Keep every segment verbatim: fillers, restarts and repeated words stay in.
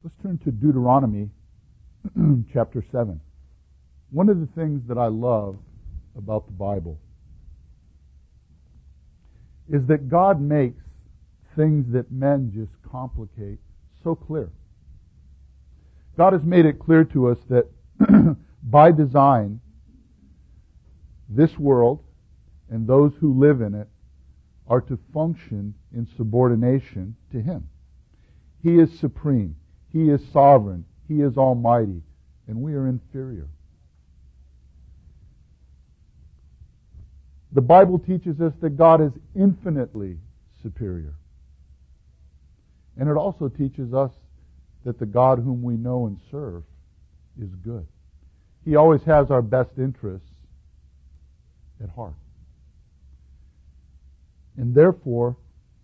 Let's turn to Deuteronomy chapter seven. One of the things that I love about the Bible is that God makes things that men just complicate so clear. God has made it clear to us that by design, this world and those who live in it are to function in subordination to Him. He is supreme. He is sovereign. He is almighty. And we are inferior. The Bible teaches us that God is infinitely superior. And it also teaches us that the God whom we know and serve is good. He always has our best interests at heart. And therefore,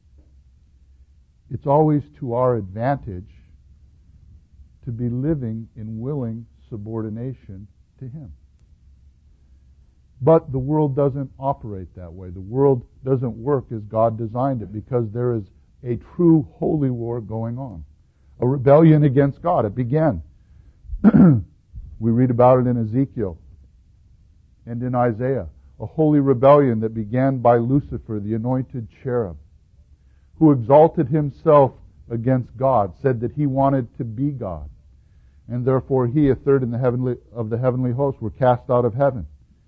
it's always to our advantage to be living in willing subordination to Him. But the world doesn't operate that way. The world doesn't work as God designed it because there is a true holy war going on. A rebellion against God. It began. We read about it in Ezekiel and in Isaiah. A holy rebellion that began by Lucifer, the anointed cherub, who exalted himself against God, said that he wanted to be God. And therefore he, a third in the heavenly, of the heavenly host, were cast out of heaven.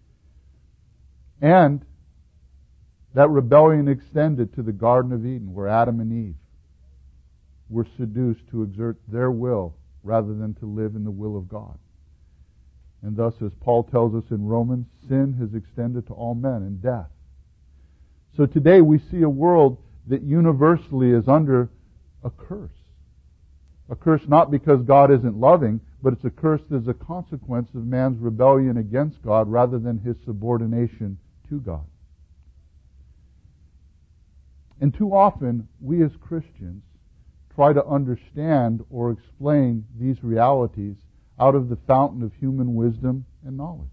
And that rebellion extended to the Garden of Eden, where Adam and Eve were seduced to exert their will rather than to live in the will of God. And thus, as Paul tells us in Romans, sin has extended to all men and death. So today we see a world that universally is under a curse. A curse not because God isn't loving, but it's a curse as a consequence of man's rebellion against God rather than his subordination to God. And too often, we as Christians try to understand or explain these realities out of the fountain of human wisdom and knowledge.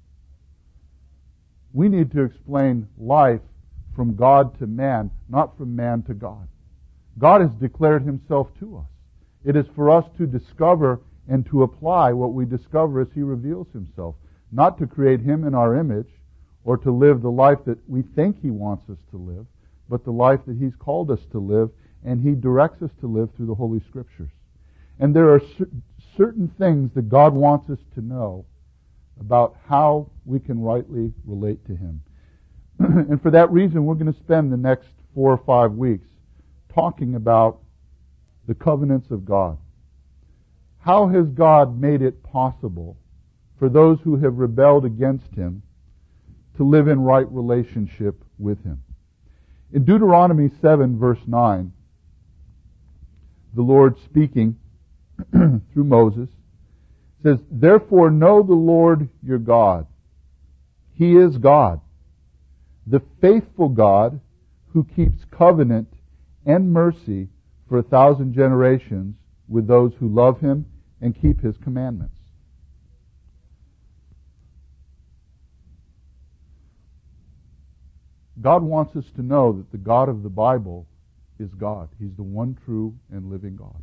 We need to explain life from God to man, not from man to God. God has declared Himself to us. It is for us to discover and to apply what we discover as He reveals Himself, not to create Him in our image or to live the life that we think He wants us to live, but the life that He's called us to live and He directs us to live through the Holy Scriptures. And there are cer- certain things that God wants us to know about how we can rightly relate to Him. And for that reason, we're going to spend the next four or five weeks talking about the covenants of God. How has God made it possible for those who have rebelled against Him to live in right relationship with Him? In Deuteronomy seven, verse nine, the Lord speaking through Moses says, "Therefore know the Lord your God. He is God, the faithful God who keeps covenant and mercy for a thousand generations with those who love Him and keep His commandments." God wants us to know that the God of the Bible is God. He's the one true and living God.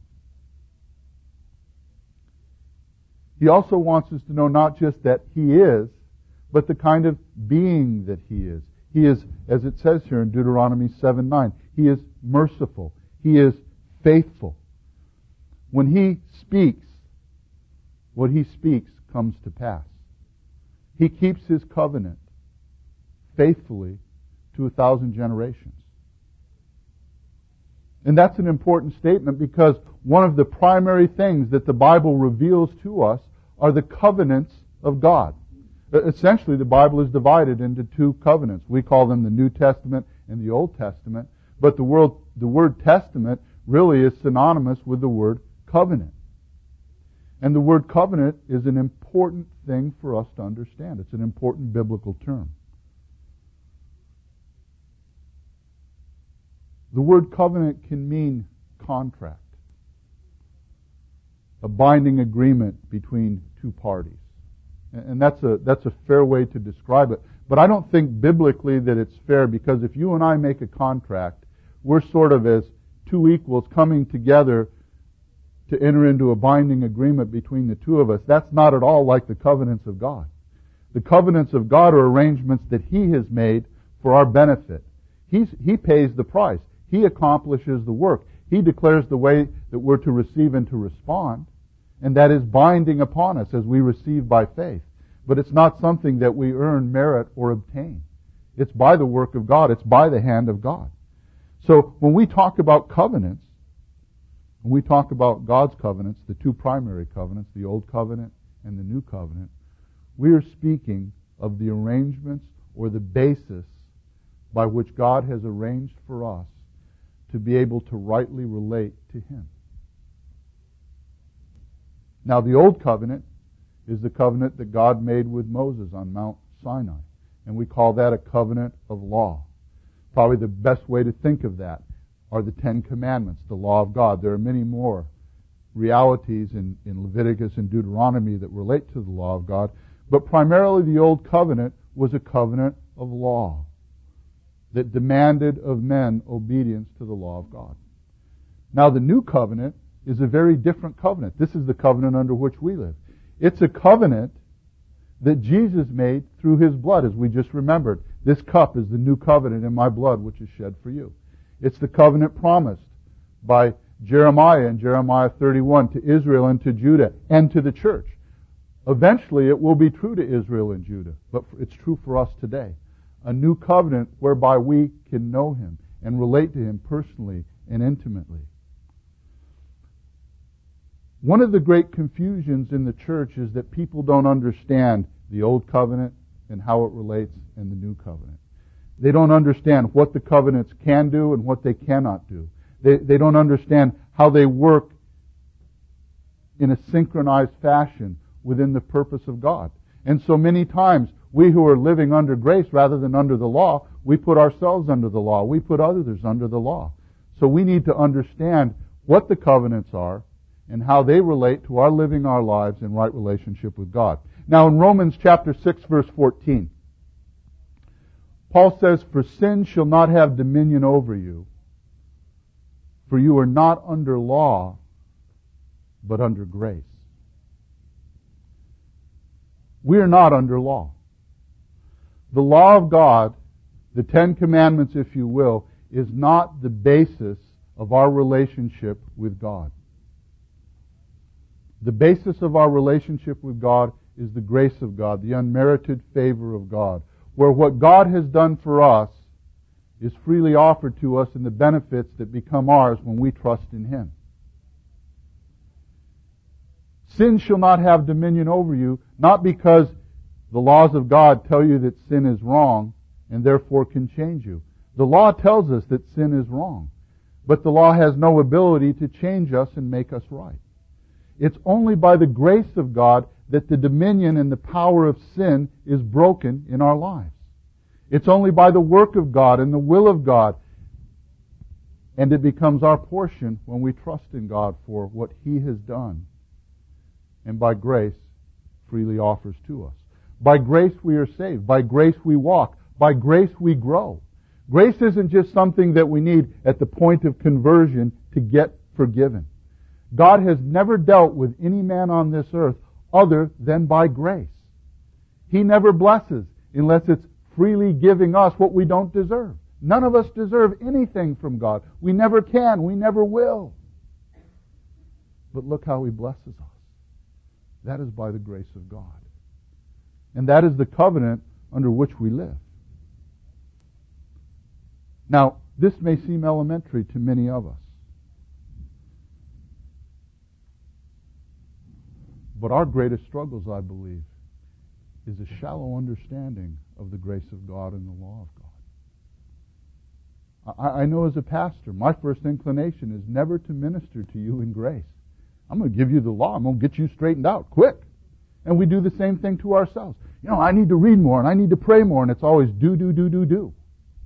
He also wants us to know not just that He is, but the kind of being that He is. He is, as it says here in Deuteronomy seven nine, He is merciful. He is faithful. When He speaks, what He speaks comes to pass. He keeps His covenant faithfully to a thousand generations. And that's an important statement because one of the primary things that the Bible reveals to us are the covenants of God. Essentially, the Bible is divided into two covenants. We call them the New Testament and the Old Testament, but the word, the word testament really is synonymous with the word covenant. And the word covenant is an important thing for us to understand. It's an important biblical term. The word covenant can mean contract, a binding agreement between two parties. And that's a, that's a fair way to describe it. But I don't think biblically that it's fair because if you and I make a contract, we're sort of as two equals coming together to enter into a binding agreement between the two of us. That's not at all like the covenants of God. The covenants of God are arrangements that He has made for our benefit. He's, he pays the price. He accomplishes the work. He declares the way that we're to receive and to respond, and that is binding upon us as we receive by faith. But it's not something that we earn, merit, or obtain. It's by the work of God. It's by the hand of God. So when we talk about covenants, when we talk about God's covenants, the two primary covenants, the Old Covenant and the New Covenant, we are speaking of the arrangements or the basis by which God has arranged for us to be able to rightly relate to Him. Now, the Old Covenant is the covenant that God made with Moses on Mount Sinai, and we call that a covenant of law. Probably the best way to think of that are the Ten Commandments, the law of God. There are many more realities in, in Leviticus and Deuteronomy that relate to the law of God, but primarily the Old Covenant was a covenant of law that demanded of men obedience to the law of God. Now, the New Covenant is a very different covenant. This is the covenant under which we live. It's a covenant that Jesus made through His blood, as we just remembered. This cup is the new covenant in my blood, which is shed for you. It's the covenant promised by Jeremiah in Jeremiah thirty-one to Israel and to Judah and to the church. Eventually, it will be true to Israel and Judah, but it's true for us today. A new covenant whereby we can know Him and relate to Him personally and intimately. One of the great confusions in the church is that people don't understand the Old Covenant and how it relates in the New Covenant. They don't understand what the covenants can do and what they cannot do. They, they don't understand how they work in a synchronized fashion within the purpose of God. And so many times, we who are living under grace rather than under the law, we put ourselves under the law. We put others under the law. So we need to understand what the covenants are and how they relate to our living our lives in right relationship with God. Now in Romans chapter six, verse fourteen, Paul says, "For sin shall not have dominion over you, for you are not under law, but under grace." We are not under law. The law of God, the Ten Commandments, if you will, is not the basis of our relationship with God. The basis of our relationship with God is the grace of God, the unmerited favor of God, where what God has done for us is freely offered to us in the benefits that become ours when we trust in Him. Sin shall not have dominion over you, not because the laws of God tell you that sin is wrong and therefore can change you. The law tells us that sin is wrong, but the law has no ability to change us and make us right. It's only by the grace of God that the dominion and the power of sin is broken in our lives. It's only by the work of God and the will of God, and it becomes our portion when we trust in God for what He has done, and by grace freely offers to us. By grace we are saved. By grace we walk. By grace we grow. Grace isn't just something that we need at the point of conversion to get forgiven. God has never dealt with any man on this earth other than by grace. He never blesses unless it's freely giving us what we don't deserve. None of us deserve anything from God. We never can. We never will. But look how He blesses us. That is by the grace of God. And that is the covenant under which we live. Now, this may seem elementary to many of us. But our greatest struggles, I believe, is a shallow understanding of the grace of God and the law of God. I, I know as a pastor, my first inclination is never to minister to you in grace. I'm going to give you the law. I'm going to get you straightened out quick. And we do the same thing to ourselves. You know, I need to read more and I need to pray more, and it's always do, do, do, do, do.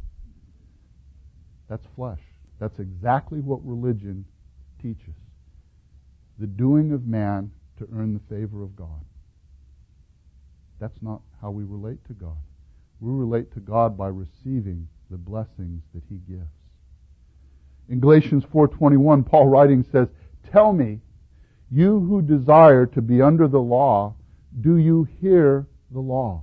That's flesh. That's exactly what religion teaches. The doing of man to earn the favor of God. That's not how we relate to God. We relate to God by receiving the blessings that He gives. In Galatians four twenty-one, Paul writing says, "Tell me, You who desire to be under the law, do you hear the law?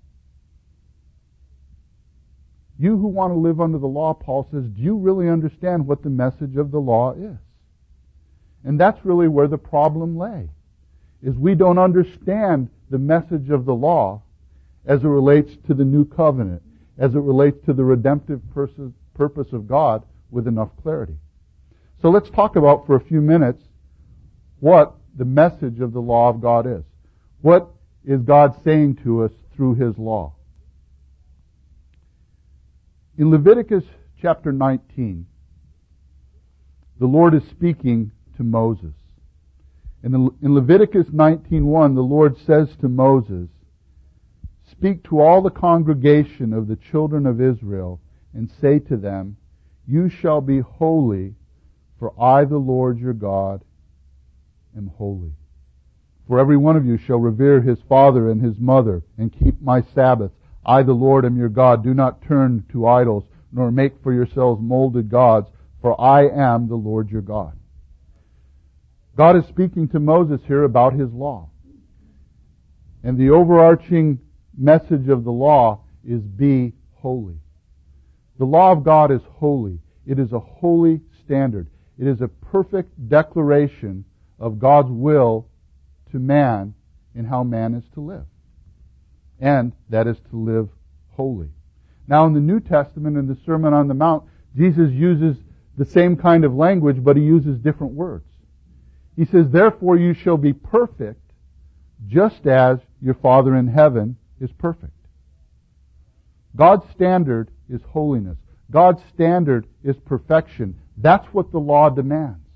You who want to live under the law, Paul says, do you really understand what the message of the law is? And that's really where the problem lay, is we don't understand the message of the law as it relates to the new covenant, as it relates to the redemptive purpose of God with enough clarity. So let's talk about for a few minutes what the message of the law of God is. What is God saying to us through His law? In Leviticus chapter nineteen, the Lord is speaking to Moses. And in Leviticus nineteen one, the Lord says to Moses, "Speak to all the congregation of the children of Israel and say to them, you shall be holy, for I, the Lord your God, am holy. For every one of you shall revere his father and his mother and keep my Sabbath. I, the Lord, am your God. Do not turn to idols, nor make for yourselves molded gods, for I am the Lord your God." God is speaking to Moses here about His law. And the overarching message of the law is be holy. The law of God is holy. It is a holy standard. It is a perfect declaration of God's will to man in how man is to live. And that is to live holy. Now in the New Testament, in the Sermon on the Mount, Jesus uses the same kind of language, but He uses different words. He says, "Therefore you shall be perfect, just as your Father in heaven is perfect." God's standard is holiness. God's standard is perfection. That's what the law demands.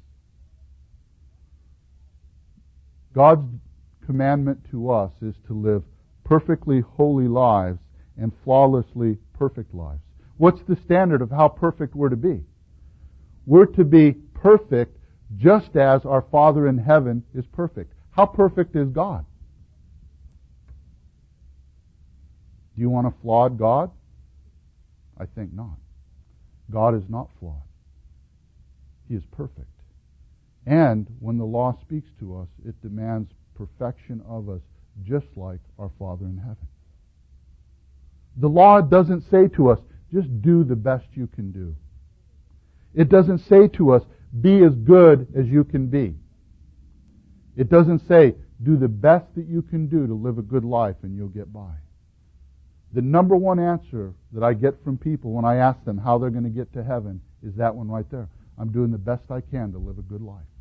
God's commandment to us is to live perfectly holy lives and flawlessly perfect lives. What's the standard of how perfect we're to be? We're to be perfect just as our Father in heaven is perfect. How perfect is God? Do you want a flawed God? I think not. God is not flawed. He is perfect. And when the law speaks to us, it demands perfection of us, just like our Father in heaven. The law doesn't say to us, just do the best you can do. It doesn't say to us, be as good as you can be. It doesn't say, do the best that you can do to live a good life and you'll get by. The number one answer that I get from people when I ask them how they're going to get to heaven is that one right there. I'm doing the best I can to live a good life.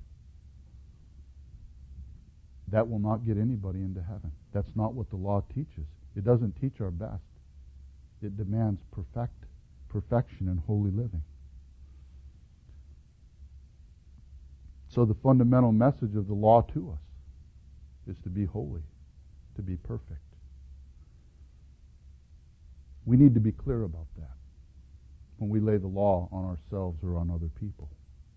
That will not get anybody into heaven. That's not what the law teaches. It doesn't teach our best. It demands perfect, perfection and holy living. So the fundamental message of the law to us is to be holy, to be perfect. We need to be clear about that when we lay the law on ourselves or on other people.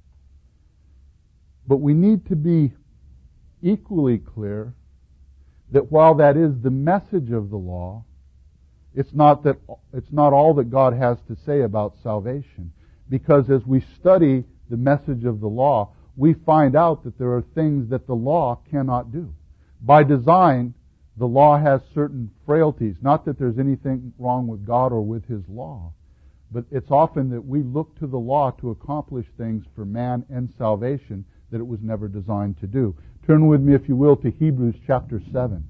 But we need to be equally clear that while that is the message of the law, it's not that it's not all that God has to say about salvation. Because as we study the message of the law, we find out that there are things that the law cannot do. By design, the law has certain frailties. Not that there's anything wrong with God or with His law, but it's often that we look to the law to accomplish things for man and salvation that it was never designed to do. Turn with me, if you will, to Hebrews chapter seven.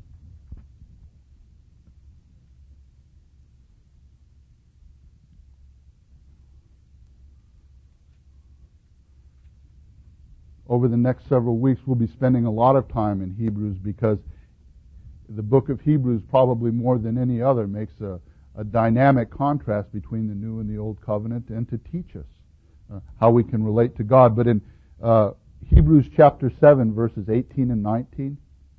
Over the next several weeks, we'll be spending a lot of time in Hebrews because the book of Hebrews, probably more than any other, makes a, a dynamic contrast between the New and the Old Covenant and to teach us uh, how we can relate to God. But in uh, Hebrews chapter seven, verses eighteen and nineteen,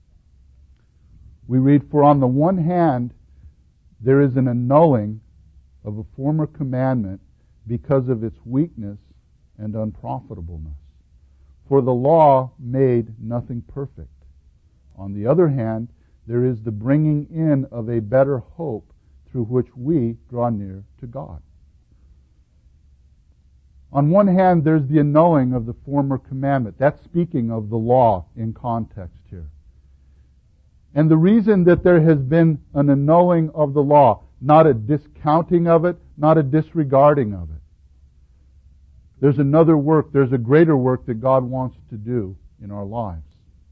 we read, "For on the one hand, there is an annulling of a former commandment because of its weakness and unprofitableness. For the law made nothing perfect. On the other hand, there is the bringing in of a better hope through which we draw near to God." On one hand, there's the annulling of the former commandment. That's speaking of the law in context here. And the reason that there has been an annulling of the law, not a discounting of it, not a disregarding of it. There's another work, there's a greater work that God wants to do in our lives.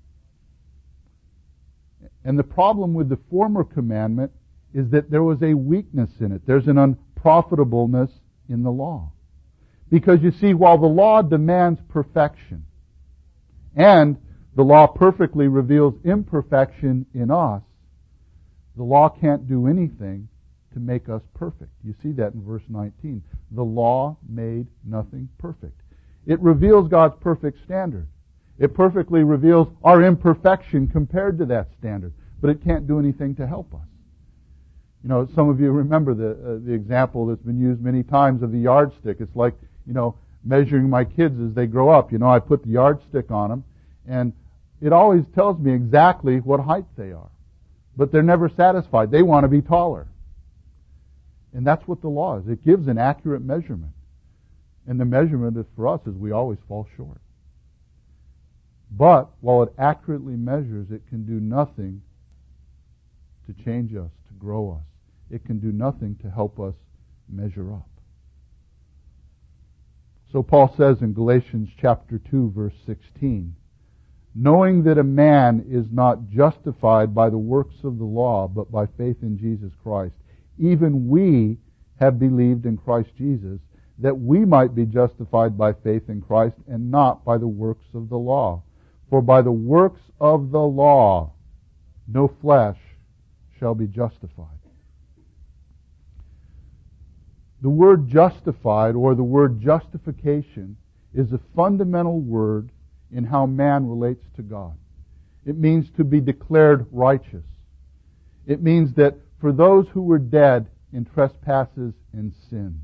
And the problem with the former commandment is that there was a weakness in it. There's an unprofitableness in the law. Because you see, while the law demands perfection, and the law perfectly reveals imperfection in us, the law can't do anything to make us perfect. You see that in verse nineteen. The law made nothing perfect. It reveals God's perfect standard. It perfectly reveals our imperfection compared to that standard, but it can't do anything to help us. You know, some of you remember the uh, the example that's been used many times of the yardstick. It's like, you know, measuring my kids as they grow up. You know, I put the yardstick on them, and it always tells me exactly what height they are. But they're never satisfied. They want to be taller. And that's what the law is. It gives an accurate measurement. And the measurement is for us is we always fall short. But while it accurately measures, it can do nothing to change us, to grow us. It can do nothing to help us measure up. So Paul says in Galatians chapter two, verse sixteen, knowing that a man is not justified by the works of the law, but by faith in Jesus Christ, even we have believed in Christ Jesus, that we might be justified by faith in Christ and not by the works of the law. For by the works of the law, no flesh shall be justified. The word justified, or the word justification, is a fundamental word in how man relates to God. It means to be declared righteous. It means that for those who were dead in trespasses and sins,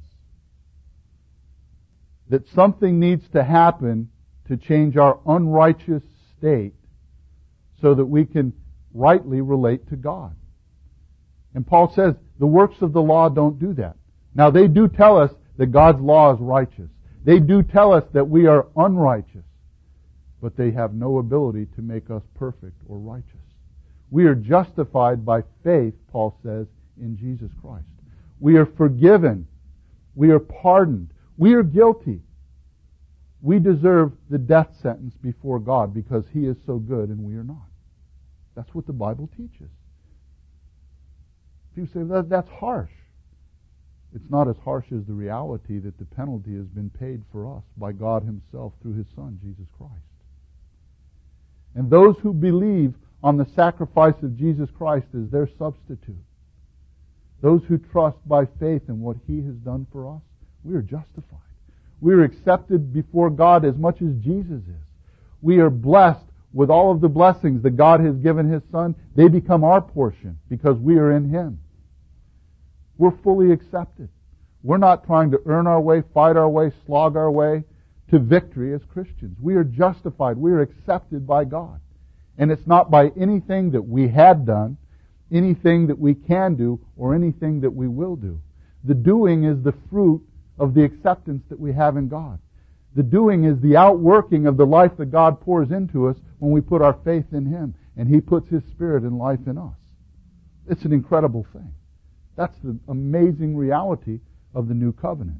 that something needs to happen to change our unrighteous state so that we can rightly relate to God. And Paul says the works of the law don't do that. Now, they do tell us that God's law is righteous. They do tell us that we are unrighteous, but they have no ability to make us perfect or righteous. We are justified by faith, Paul says, in Jesus Christ. We are forgiven. We are pardoned. We are guilty. We deserve the death sentence before God because He is so good and we are not. That's what the Bible teaches. People say, that, that's harsh. It's not as harsh as the reality that the penalty has been paid for us by God Himself through His Son, Jesus Christ. And those who believe on the sacrifice of Jesus Christ as their substitute, those who trust by faith in what He has done for us, we are justified. We are accepted before God as much as Jesus is. We are blessed with all of the blessings that God has given His Son. They become our portion because we are in Him. We're fully accepted. We're not trying to earn our way, fight our way, slog our way to victory as Christians. We are justified. We are accepted by God. And it's not by anything that we had done, anything that we can do, or anything that we will do. The doing is the fruit of the acceptance that we have in God. The doing is the outworking of the life that God pours into us when we put our faith in Him, and He puts His Spirit and life in us. It's an incredible thing. That's the amazing reality of the new covenant.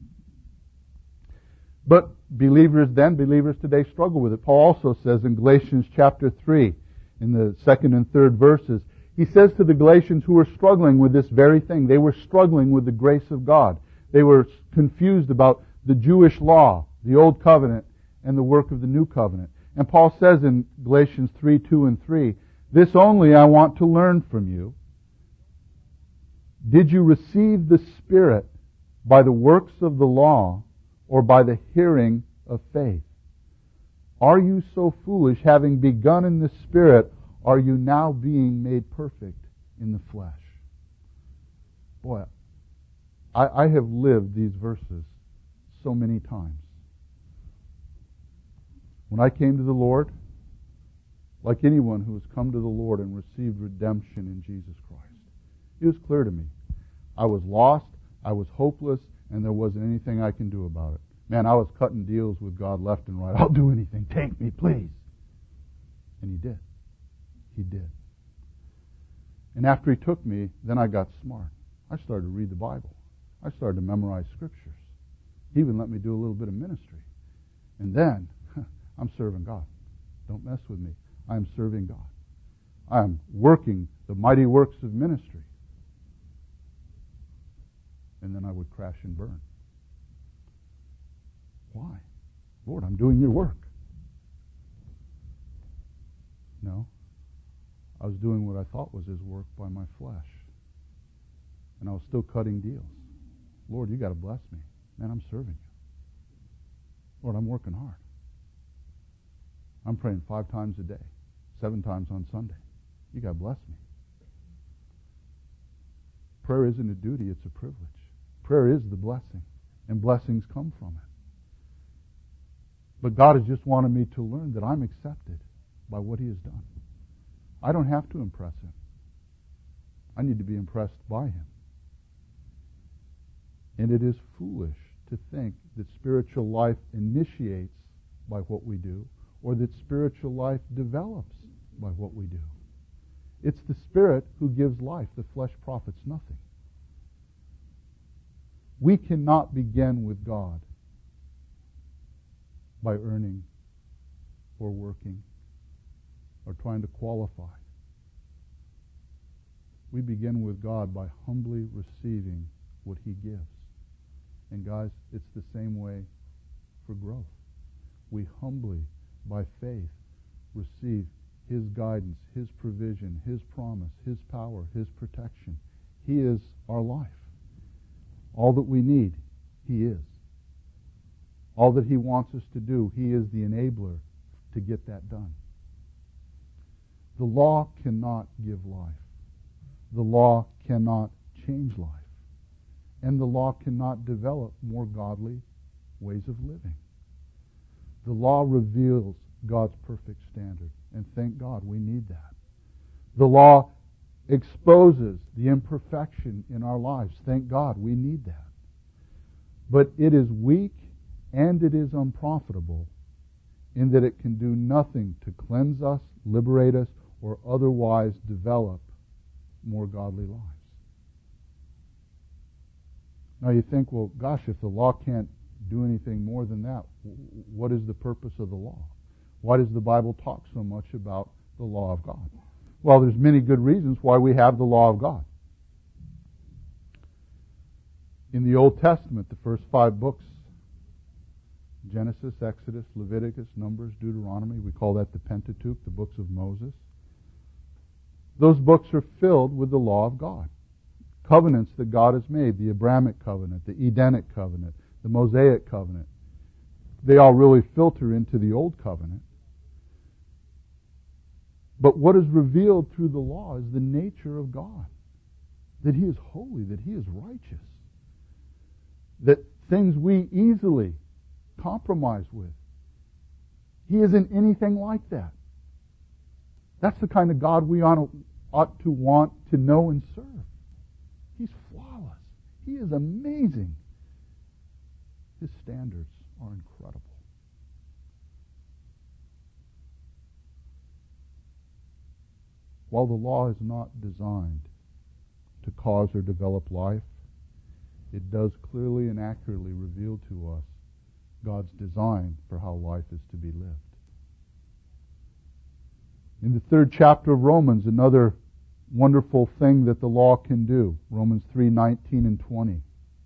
But believers then, believers today struggle with it. Paul also says in Galatians chapter three, in the second and third verses, he says to the Galatians who were struggling with this very thing, they were struggling with the grace of God. They were confused about the Jewish law, the old covenant, and the work of the new covenant. And Paul says in Galatians three, two and three, this only I want to learn from you. Did you receive the Spirit by the works of the law or by the hearing of faith? Are you so foolish, having begun in the Spirit, are you now being made perfect in the flesh? Boy, I, I have lived these verses so many times. When I came to the Lord, like anyone who has come to the Lord and received redemption in Jesus Christ, it was clear to me. I was lost, I was hopeless, and there wasn't anything I can do about it. Man, I was cutting deals with God left and right. I'll do anything. Take me, please. And He did. He did. And after He took me, then I got smart. I started to read the Bible. I started to memorize Scriptures. He even let me do a little bit of ministry. And then, I'm serving God. Don't mess with me. I am serving God. I am working the mighty works of ministry. And then I would crash and burn. Why? Lord, I'm doing your work. No. I was doing what I thought was His work by my flesh. And I was still cutting deals. Lord, you got to bless me. Man, I'm serving you. Lord, I'm working hard. I'm praying five times a day, seven times on Sunday. You got to bless me. Prayer isn't a duty, it's a privilege. Prayer is the blessing, and blessings come from it. But God has just wanted me to learn that I'm accepted by what He has done. I don't have to impress Him. I need to be impressed by Him. And it is foolish to think that spiritual life initiates by what we do, or that spiritual life develops by what we do. It's the Spirit who gives life. The flesh profits nothing. We cannot begin with God by earning or working or trying to qualify. We begin with God by humbly receiving what He gives. And guys, it's the same way for growth. We humbly, by faith, receive His guidance, His provision, His promise, His power, His protection. He is our life. All that we need, He is. All that He wants us to do, He is the enabler to get that done. The law cannot give life. The law cannot change life. And the law cannot develop more godly ways of living. The law reveals God's perfect standard. And thank God we need that. The law exposes the imperfection in our lives. Thank God we need that. But it is weak and it is unprofitable in that it can do nothing to cleanse us, liberate us, or otherwise develop more godly lives. Now you think, well, gosh, if the law can't do anything more than that, what is the purpose of the law? Why does the Bible talk so much about the law of God? Well, there's many good reasons why we have the law of God. In the Old Testament, the first five books, Genesis, Exodus, Leviticus, Numbers, Deuteronomy, we call that the Pentateuch, the books of Moses. Those books are filled with the law of God. Covenants that God has made, the Abrahamic covenant, the Edenic covenant, the Mosaic covenant. They all really filter into the Old Covenant. But what is revealed through the law is the nature of God. That He is holy, that He is righteous. That things we easily compromise with, He isn't anything like that. That's the kind of God we ought to want to know and serve. He's flawless. He is amazing. His standards are incredible. While the law is not designed to cause or develop life, it does clearly and accurately reveal to us God's design for how life is to be lived. In the third chapter of Romans, another wonderful thing that the law can do, Romans three nineteen and twenty.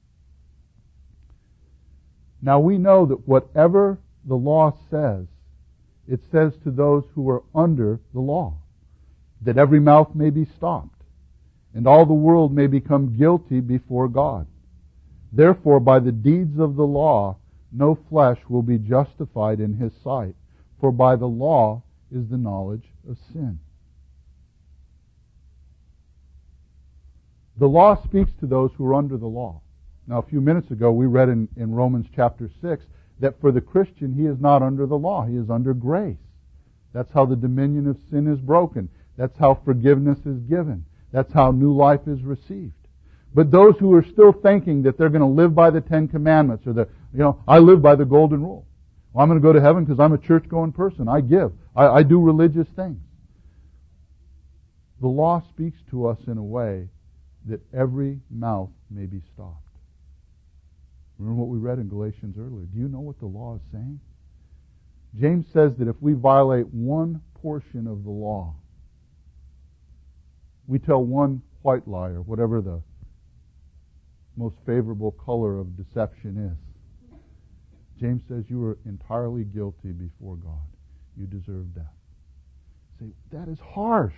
Now we know that whatever the law says, it says to those who are under the law, that every mouth may be stopped, and all the world may become guilty before God. Therefore, by the deeds of the law, no flesh will be justified in His sight, for by the law is the knowledge of sin. The law speaks to those who are under the law. Now, a few minutes ago, we read in, in Romans chapter six that for the Christian, he is not under the law. He is under grace. That's how the dominion of sin is broken. That's how forgiveness is given. That's how new life is received. But those who are still thinking that they're going to live by the Ten Commandments or the You know, I live by the golden rule. Well, I'm going to go to heaven because I'm a church-going person. I give. I, I do religious things. The law speaks to us in a way that every mouth may be stopped. Remember what we read in Galatians earlier. Do you know what the law is saying? James says that if we violate one portion of the law, we tell one white lie, or whatever the most favorable color of deception is. James says you are entirely guilty before God. You deserve death. Say, that is harsh.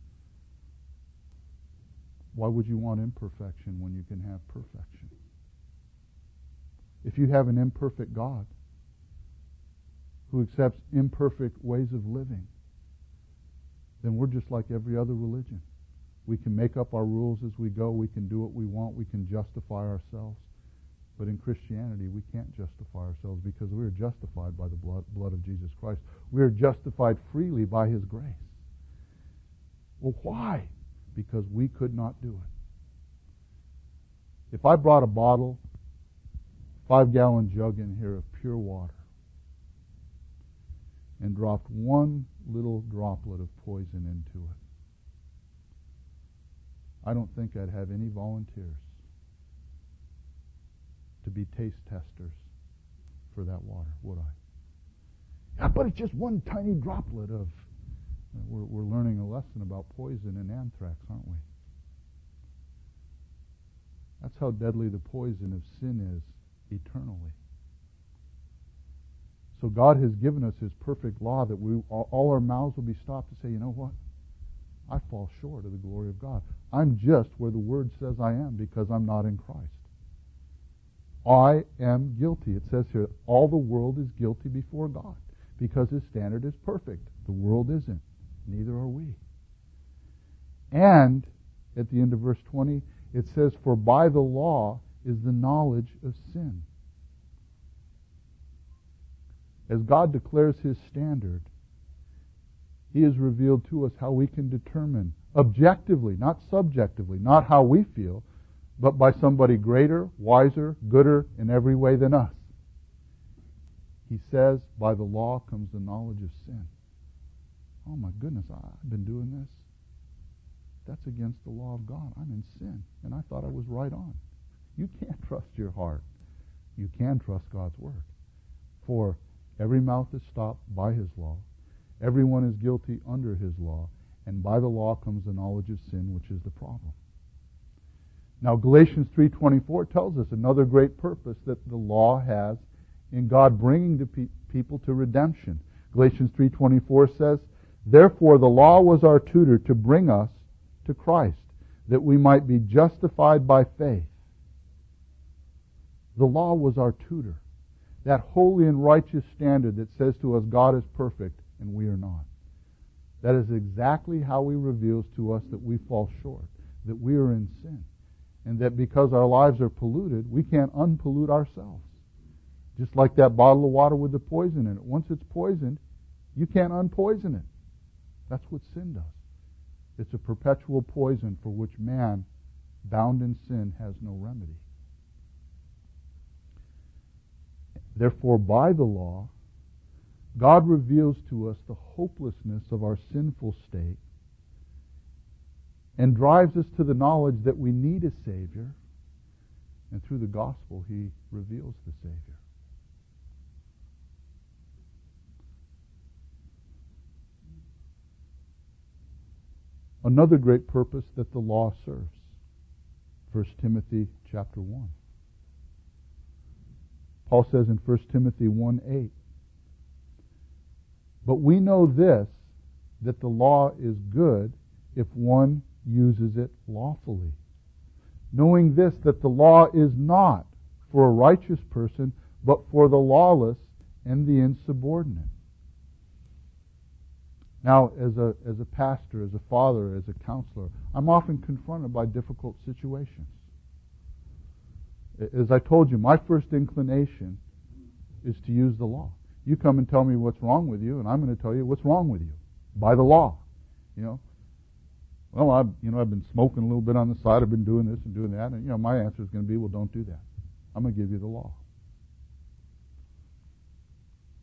Why would you want imperfection when you can have perfection? If you have an imperfect God who accepts imperfect ways of living, then we're just like every other religion. We can make up our rules as we go. We can do what we want. We can justify ourselves. But in Christianity, we can't justify ourselves because we are justified by the blood, blood of Jesus Christ. We are justified freely by His grace. Well, why? Because we could not do it. If I brought a bottle, five-gallon jug in here of pure water, and dropped one little droplet of poison into it, I don't think I'd have any volunteers to be taste testers for that water, would I? Yeah, but it's just one tiny droplet of... We're, we're learning a lesson about poison and anthrax, aren't we? That's how deadly the poison of sin is eternally. So God has given us His perfect law that we all our mouths will be stopped to say, you know what? I fall short of the glory of God. I'm just where the Word says I am because I'm not in Christ. I am guilty. It says here, all the world is guilty before God because His standard is perfect. The world isn't. Neither are we. And at the end of verse twenty, it says, for by the law is the knowledge of sin. As God declares His standard, He has revealed to us how we can determine objectively, not subjectively, not how we feel, but by somebody greater, wiser, gooder in every way than us. He says, by the law comes the knowledge of sin. Oh my goodness, I've been doing this. That's against the law of God. I'm in sin, and I thought I was right on. You can't trust your heart. You can trust God's Word. For every mouth is stopped by His law. Everyone is guilty under His law. And by the law comes the knowledge of sin, which is the problem. Now, Galatians three twenty-four tells us another great purpose that the law has in God bringing the pe- people to redemption. Galatians three twenty-four says, therefore the law was our tutor to bring us to Christ, that we might be justified by faith. The law was our tutor. That holy and righteous standard that says to us, God is perfect and we are not. That is exactly how He reveals to us that we fall short, that we are in sin, and that because our lives are polluted, we can't unpollute ourselves. Just like that bottle of water with the poison in it. Once it's poisoned, you can't unpoison it. That's what sin does. It's a perpetual poison for which man, bound in sin, has no remedy. Therefore, by the law, God reveals to us the hopelessness of our sinful state and drives us to the knowledge that we need a Savior, and through the gospel He reveals the Savior. Another great purpose that the law serves. First Timothy chapter one. Paul says in First Timothy one eight, but we know this, that the law is good if one uses it lawfully. Knowing this, that the law is not for a righteous person, but for the lawless and the insubordinate. Now, as a as a pastor, as a father, as a counselor, I'm often confronted by difficult situations. As I told you, my first inclination is to use the law. You come and tell me what's wrong with you, and I'm going to tell you what's wrong with you by the law. You know, well, I've you know I've been smoking a little bit on the side. I've been doing this and doing that, and you know my answer is going to be, well, don't do that. I'm going to give you the law.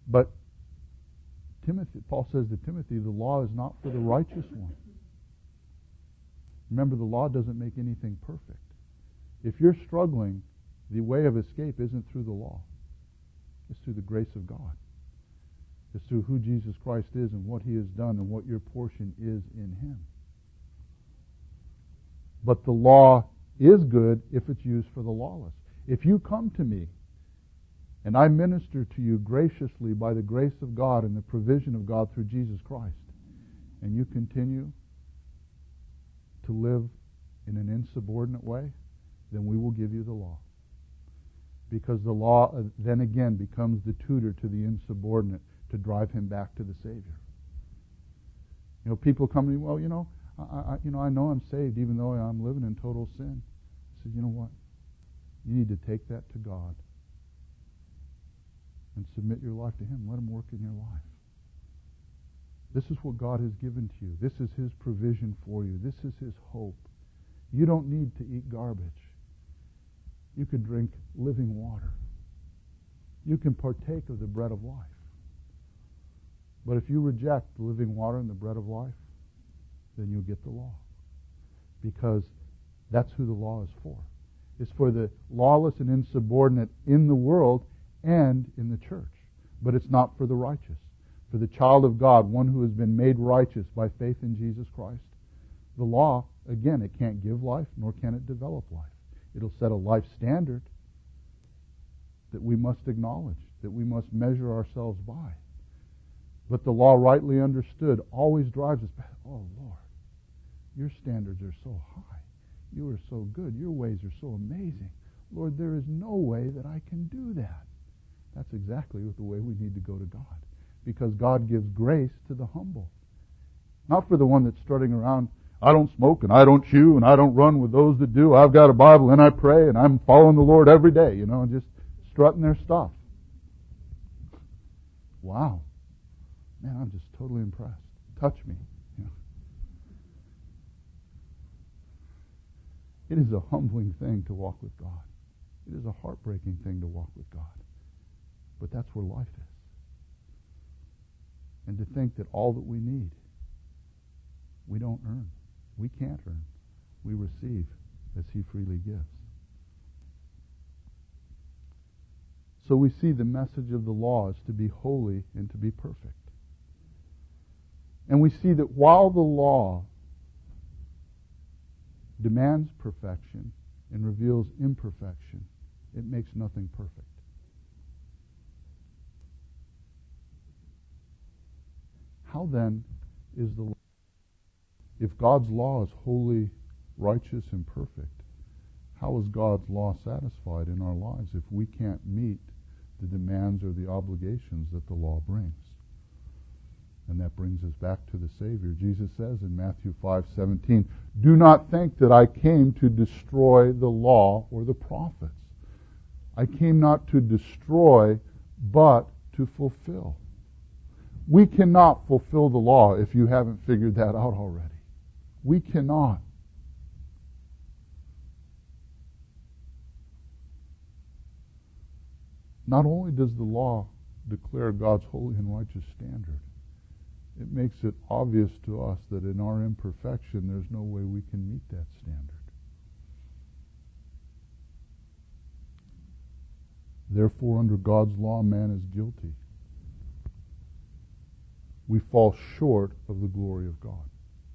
But Timothy, Paul says to Timothy, the law is not for the righteous one. Remember, the law doesn't make anything perfect. If you're struggling, the way of escape isn't through the law. It's through the grace of God. It's through who Jesus Christ is and what He has done and what your portion is in Him. But the law is good if it's used for the lawless. If you come to me and I minister to you graciously by the grace of God and the provision of God through Jesus Christ, and you continue to live in an insubordinate way, then we will give you the law. Because the law then again becomes the tutor to the insubordinate to drive him back to the Savior. You know, people come to me, well, you know, I, I, you know, I know I'm saved even though I'm living in total sin. I said, you know what? You need to take that to God and submit your life to Him. Let Him work in your life. This is what God has given to you. This is His provision for you. This is His hope. You don't need to eat garbage. You can drink living water. You can partake of the bread of life. But if you reject the living water and the bread of life, then you'll get the law. Because that's who the law is for. It's for the lawless and insubordinate in the world and in the church. But it's not for the righteous. For the child of God, one who has been made righteous by faith in Jesus Christ, the law, again, it can't give life, nor can it develop life. It'll set a life standard that we must acknowledge, that we must measure ourselves by. But the law, rightly understood, always drives us back. Oh, Lord, your standards are so high. You are so good. Your ways are so amazing. Lord, there is no way that I can do that. That's exactly the way we need to go to God. Because God gives grace to the humble. Not for the one that's strutting around, I don't smoke and I don't chew and I don't run with those that do. I've got a Bible and I pray and I'm following the Lord every day, you know, and just strutting their stuff. Wow. Man, I'm just totally impressed. Touch me. You know. It is a humbling thing to walk with God. It is a heartbreaking thing to walk with God. But that's where life is. And to think that all that we need, we don't earn. We can't earn. We receive as He freely gives. So we see the message of the law is to be holy and to be perfect. And we see that while the law demands perfection and reveals imperfection, it makes nothing perfect. How then is the law? If God's law is holy, righteous, and perfect, how is God's law satisfied in our lives if we can't meet the demands or the obligations that the law brings? And that brings us back to the Savior. Jesus says in Matthew five seventeen, do not think that I came to destroy the law or the prophets. I came not to destroy, but to fulfill. We cannot fulfill the law if you haven't figured that out already. We cannot. Not only does the law declare God's holy and righteous standard, it makes it obvious to us that in our imperfection there's no way we can meet that standard. Therefore, under God's law, man is guilty. We fall short of the glory of God.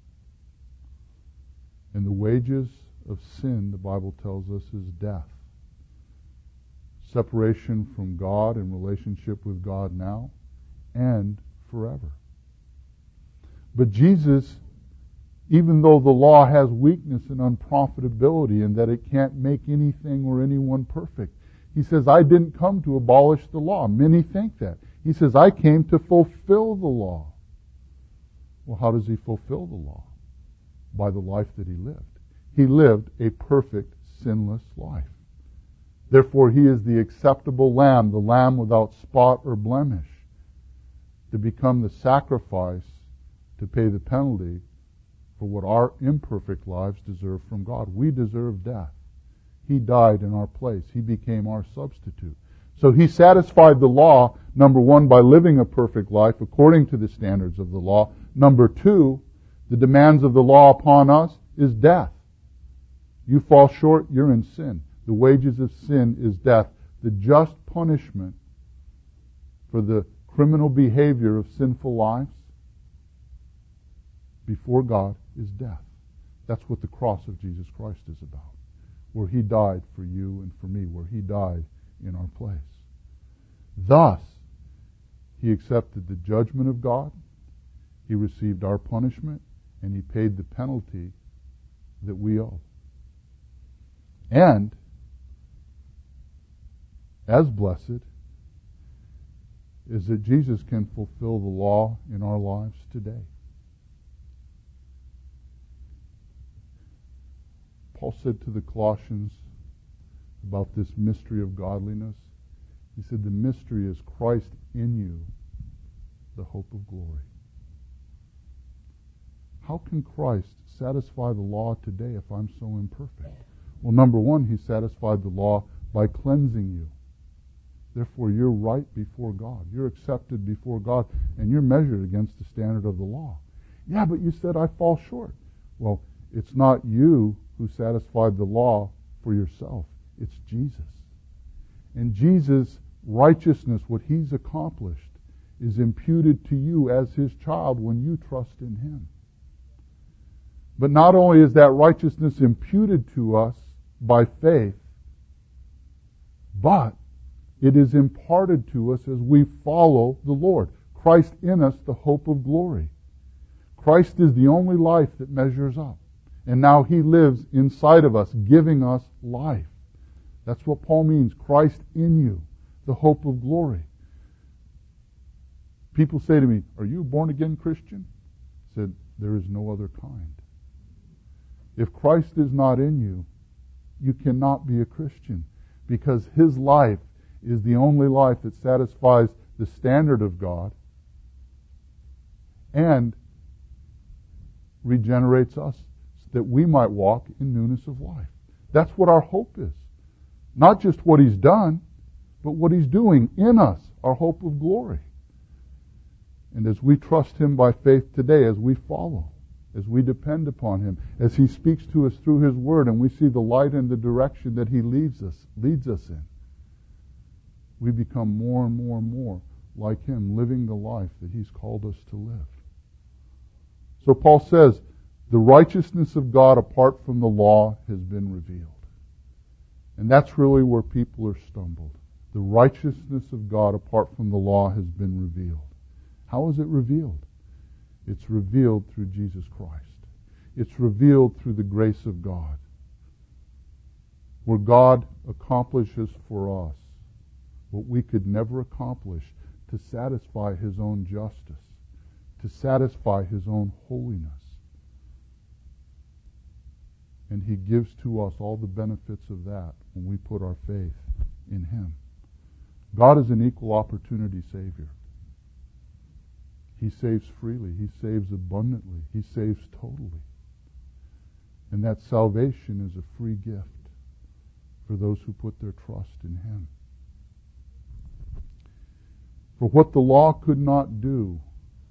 And the wages of sin, the Bible tells us, is death. Separation from God and relationship with God now and forever. But Jesus, even though the law has weakness and unprofitability in that it can't make anything or anyone perfect, He says, I didn't come to abolish the law. Many think that. He says, I came to fulfill the law. Well, how does He fulfill the law? By the life that He lived. He lived a perfect, sinless life. Therefore, He is the acceptable lamb, the lamb without spot or blemish, to become the sacrifice to pay the penalty for what our imperfect lives deserve from God. We deserve death. He died in our place. He became our substitute. So He satisfied the law Number one, by living a perfect life according to the standards of the law. Number two, the demands of the law upon us is death. You fall short, you're in sin. The wages of sin is death. The just punishment for the criminal behavior of sinful lives before God is death. That's what the cross of Jesus Christ is about, where He died for you and for me, where He died in our place. Thus, He accepted the judgment of God, He received our punishment, and He paid the penalty that we owe. And, as blessed, is that Jesus can fulfill the law in our lives today. Paul said to the Colossians about this mystery of godliness, he said, the mystery is Christ in you, the hope of glory. How can Christ satisfy the law today if I'm so imperfect? Well, number one, He satisfied the law by cleansing you. Therefore, you're right before God. You're accepted before God, and you're measured against the standard of the law. Yeah, but you said I fall short. Well, it's not you who satisfied the law for yourself. It's Jesus. And Jesus' righteousness, what He's accomplished, is imputed to you as His child when you trust in Him. But not only is that righteousness imputed to us by faith, but it is imparted to us as we follow the Lord. Christ in us, the hope of glory. Christ is the only life that measures up. And now He lives inside of us, giving us life. That's what Paul means, Christ in you, the hope of glory. People say to me, are you a born-again Christian? I said, there is no other kind. If Christ is not in you, you cannot be a Christian, because His life is the only life that satisfies the standard of God and regenerates us that we might walk in newness of life. That's what our hope is. Not just what He's done, but what He's doing in us, our hope of glory. And as we trust Him by faith today, as we follow, as we depend upon Him, as He speaks to us through His Word, and we see the light and the direction that He leads us, leads us in, we become more and more and more like Him, living the life that He's called us to live. So Paul says, the righteousness of God apart from the law has been revealed. And that's really where people are stumbled. The righteousness of God apart from the law has been revealed. How is it revealed? It's revealed through Jesus Christ. It's revealed through the grace of God, where God accomplishes for us what we could never accomplish to satisfy His own justice, to satisfy His own holiness. And He gives to us all the benefits of that when we put our faith in Him. God is an equal opportunity Savior. He saves freely. He saves abundantly. He saves totally. And that salvation is a free gift for those who put their trust in Him. For what the law could not do,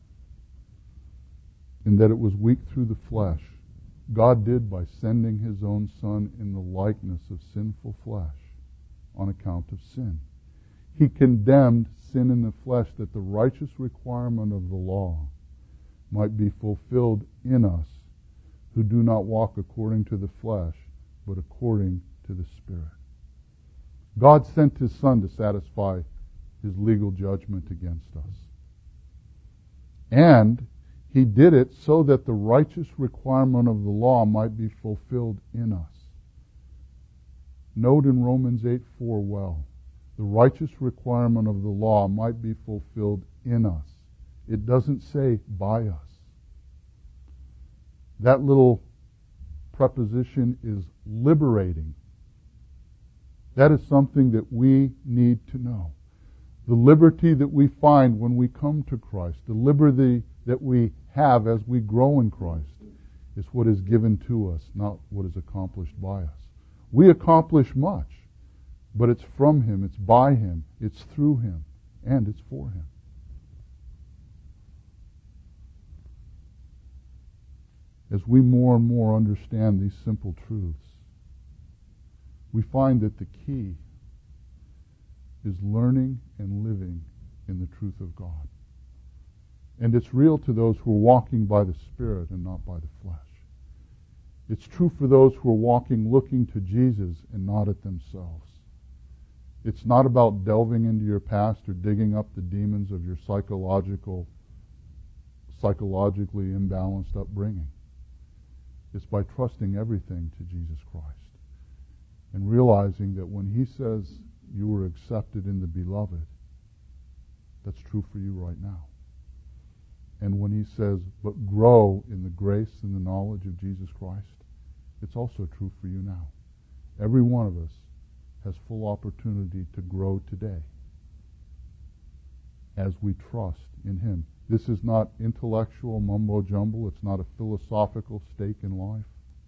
in that it was weak through the flesh, God did by sending His own Son in the likeness of sinful flesh on account of sin. He condemned sin in the flesh that the righteous requirement of the law might be fulfilled in us who do not walk according to the flesh, but according to the Spirit. God sent His Son to satisfy His legal judgment against us. And He did it so that the righteous requirement of the law might be fulfilled in us. Note in Romans eight four well, the righteous requirement of the law might be fulfilled in us. It doesn't say by us. That little preposition is liberating. That is something that we need to know. The liberty that we find when we come to Christ, the liberty that we have as we grow in Christ, is what is given to us, not what is accomplished by us. We accomplish much, but it's from Him, it's by Him, it's through Him, and it's for Him. As we more and more understand these simple truths, we find that the key is learning and living in the truth of God. And it's real to those who are walking by the Spirit and not by the flesh. It's true for those who are walking looking to Jesus and not at themselves. It's not about delving into your past or digging up the demons of your psychological, psychologically imbalanced upbringing. It's by trusting everything to Jesus Christ and realizing that when He says you were accepted in the Beloved, that's true for you right now. And when He says, but grow in the grace and the knowledge of Jesus Christ, it's also true for you now. Every one of us has full opportunity to grow today as we trust in Him. This is not intellectual mumbo-jumbo. It's not a philosophical stake in life.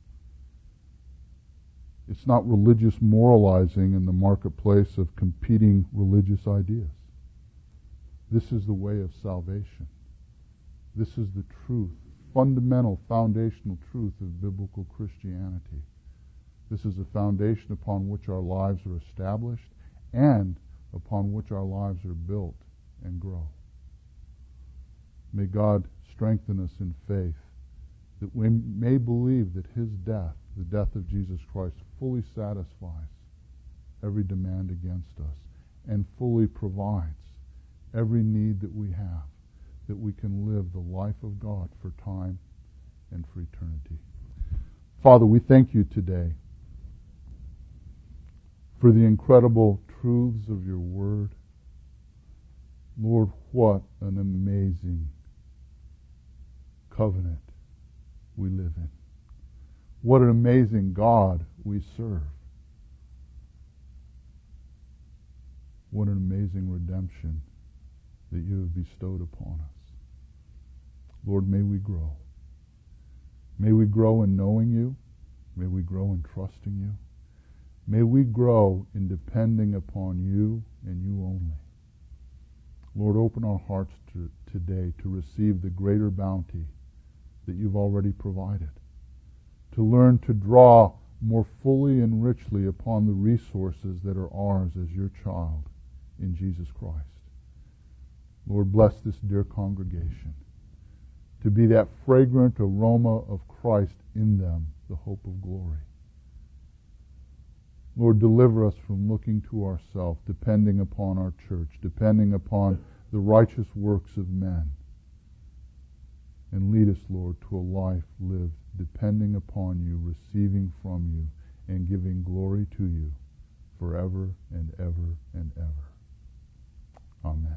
It's not religious moralizing in the marketplace of competing religious ideas. This is the way of salvation. This is the truth, fundamental, foundational truth of biblical Christianity. This is the foundation upon which our lives are established and upon which our lives are built and grow. May God strengthen us in faith that we may believe that His death, the death of Jesus Christ, fully satisfies every demand against us and fully provides every need that we have, that we can live the life of God for time and for eternity. Father, we thank You today for the incredible truths of Your Word. Lord, what an amazing covenant we live in. What an amazing God we serve. What an amazing redemption that You have bestowed upon us. Lord, may we grow. May we grow in knowing You. May we grow in trusting You. May we grow in depending upon You and You only. Lord, open our hearts to, today to receive the greater bounty that You've already provided, to learn to draw more fully and richly upon the resources that are ours as Your child in Jesus Christ. Lord, bless this dear congregation to be that fragrant aroma of Christ in them, the hope of glory. Lord, deliver us from looking to ourselves, depending upon our church, depending upon the righteous works of men. And lead us, Lord, to a life lived depending upon You, receiving from You, and giving glory to You forever and ever and ever. Amen.